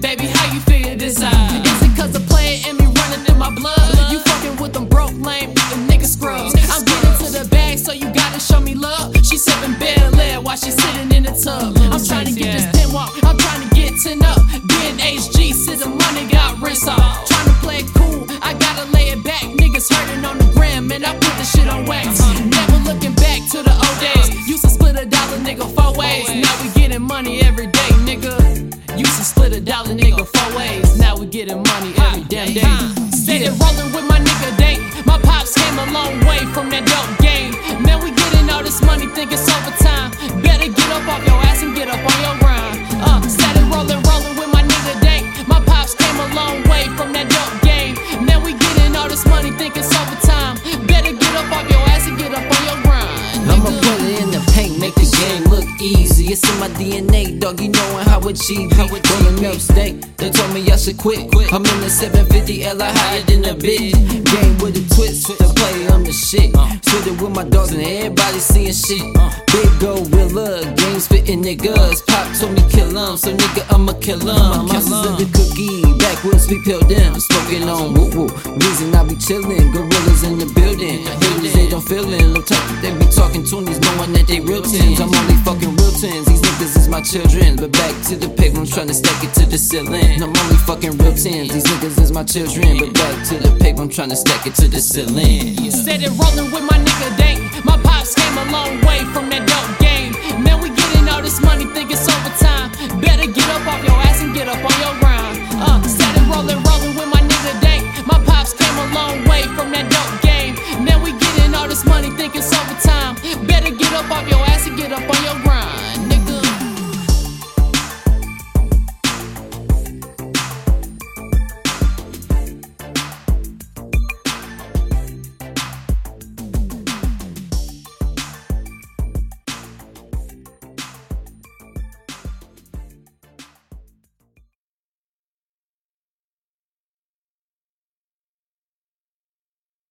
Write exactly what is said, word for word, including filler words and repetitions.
Baby, how you figure this out? Is it cause the player in me running through my blood? You fucking with them broke, lame, nigga scrubs. I'm getting to the bag, so you gotta show me love. She sipping Bel Air while she sitting in the tub. I'm trying to get this ten walk, I'm trying to get ten up. Being H G, since the money got rinse off. Trying to play it cool, I gotta lay it back. Niggas hurting on the gram, and I put the shit on wax. Never looking back to the old days. Used to split a dollar, nigga, four ways. Now we getting money every day, nigga. Used to split a dollar, nigga, four ways. Now we getting money every damn day. Steady rolling with my nigga Dank. My pops came a long way from that dope game. Man, we getting all this money, think it's overtime. Better get up off your ass and get up on your grind. Uh, steady rolling, rolling with my nigga Dank. My pops came a long way from that dope game. Man, we getting all this money, think it's overtime. Better get up off your ass and get up on your grind. I'ma put it in the paint, make the game look easy. It's in my D N A, dog, you knowin' how it G be. Rolling up steak, they told me I should quit. I'm in the seven fifty L, I higher than a bitch. Game with a twist, the play, I'm the shit. Split it with my dogs and everybody seeing shit. Big gorilla, games fitting niggas. Pop told me kill 'em, so nigga I'ma kill 'em. My sister the cookie, backwoods we peeled them. Smoking on woo woo, reason I be chillin'. Gorillas in the building, haters they don't feelin'. No type they be talking toonies, knowing that they real tens. I'm only fucking real tens, these niggas is my children. But back to the paper, I'm tryna stack it to the ceiling. I'm only fucking real tens, these niggas is my children. But back to the paper, I'm tryna stack it to the ceiling. Steady rolling with my nigga Dank. My pops came a long way from that dope game. Man, we getting all this money,